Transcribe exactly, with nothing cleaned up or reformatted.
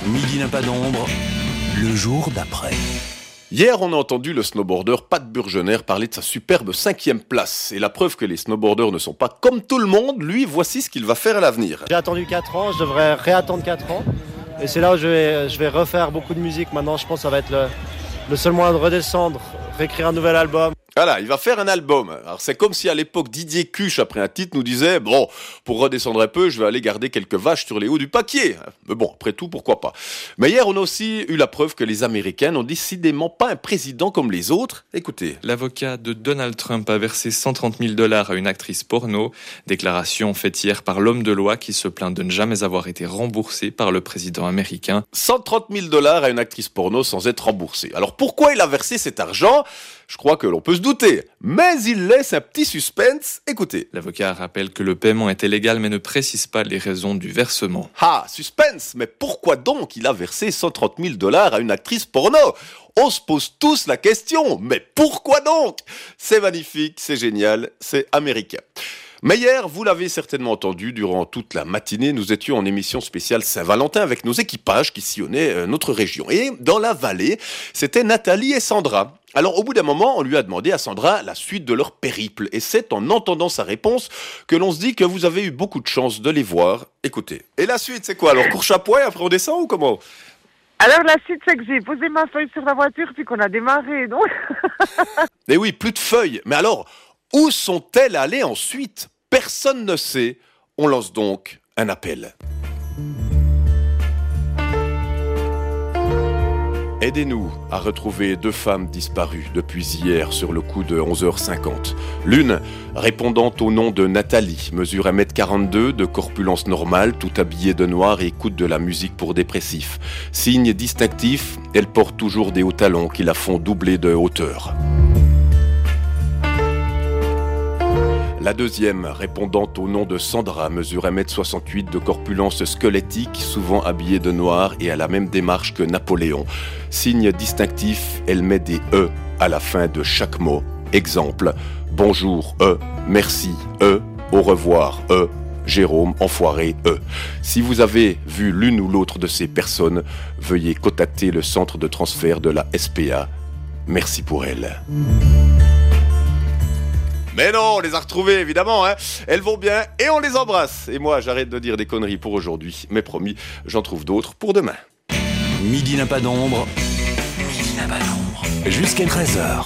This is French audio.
Midi n'a pas d'ombre, le jour d'après. Hier, on a entendu le snowboarder Pat Burgener parler de sa superbe cinquième place. Et la preuve que les snowboarders ne sont pas comme tout le monde, lui, voici ce qu'il va faire à l'avenir. J'ai attendu quatre ans, je devrais réattendre quatre ans. Et c'est là où je vais, je vais refaire beaucoup de musique. Maintenant, je pense que ça va être le, le seul moyen de redescendre, réécrire un nouvel album. Voilà, il va faire un album. Alors c'est comme si à l'époque Didier Cuche, après un titre, nous disait « Bon, pour redescendre un peu, je vais aller garder quelques vaches sur les hauts du paquier. » Mais bon, après tout, pourquoi pas. Mais hier, on a aussi eu la preuve que les Américains n'ont décidément pas un président comme les autres. Écoutez. L'avocat de Donald Trump a versé cent trente mille dollars à une actrice porno. Déclaration faite hier par l'homme de loi qui se plaint de ne jamais avoir été remboursé par le président américain. cent trente mille dollars à une actrice porno sans être remboursé. Alors pourquoi il a versé cet argent ? Je crois que l'on peut se douter, mais il laisse un petit suspense. Écoutez. L'avocat rappelle que le paiement était légal mais ne précise pas les raisons du versement. Ah, suspense, mais pourquoi donc il a versé cent trente mille dollars à une actrice porno ? On se pose tous la question, mais pourquoi donc ? C'est magnifique, c'est génial, c'est américain. Mais hier, vous l'avez certainement entendu, durant toute la matinée, nous étions en émission spéciale Saint-Valentin avec nos équipages qui sillonnaient notre région. Et dans la vallée, c'était Nathalie et Sandra. Alors au bout d'un moment, on lui a demandé à Sandra la suite de leur périple. Et c'est en entendant sa réponse que l'on se dit que vous avez eu beaucoup de chance de les voir. Écoutez. Et la suite, c'est quoi ? Alors course à poing, après on descend ou comment ? Alors la suite, c'est que j'ai posé ma feuille sur la voiture puis qu'on a démarré, donc. Eh oui, plus de feuilles. Mais alors, où sont-elles allées ensuite ? Personne ne sait. On lance donc un appel. Aidez-nous à retrouver deux femmes disparues depuis hier sur le coup de onze heures cinquante. L'une, répondant au nom de Nathalie, mesure un mètre quarante-deux, de corpulence normale, tout habillée de noir et écoute de la musique pour dépressifs. Signe distinctif, elle porte toujours des hauts talons qui la font doubler de hauteur. La deuxième, répondant au nom de Sandra, mesure un mètre soixante-huit, de corpulence squelettique, souvent habillée de noir et à la même démarche que Napoléon. Signe distinctif, elle met des E à la fin de chaque mot. Exemple, bonjour E, merci E, au revoir E, Jérôme, enfoiré E. Si vous avez vu l'une ou l'autre de ces personnes, veuillez contacter le centre de transfert de la S P A. Merci pour elle. Mais non, on les a retrouvées, évidemment, hein. Elles vont bien et on les embrasse. Et moi, j'arrête de dire des conneries pour aujourd'hui. Mais promis, j'en trouve d'autres pour demain. Midi n'a pas d'ombre, midi n'a pas d'ombre, jusqu'à treize heures.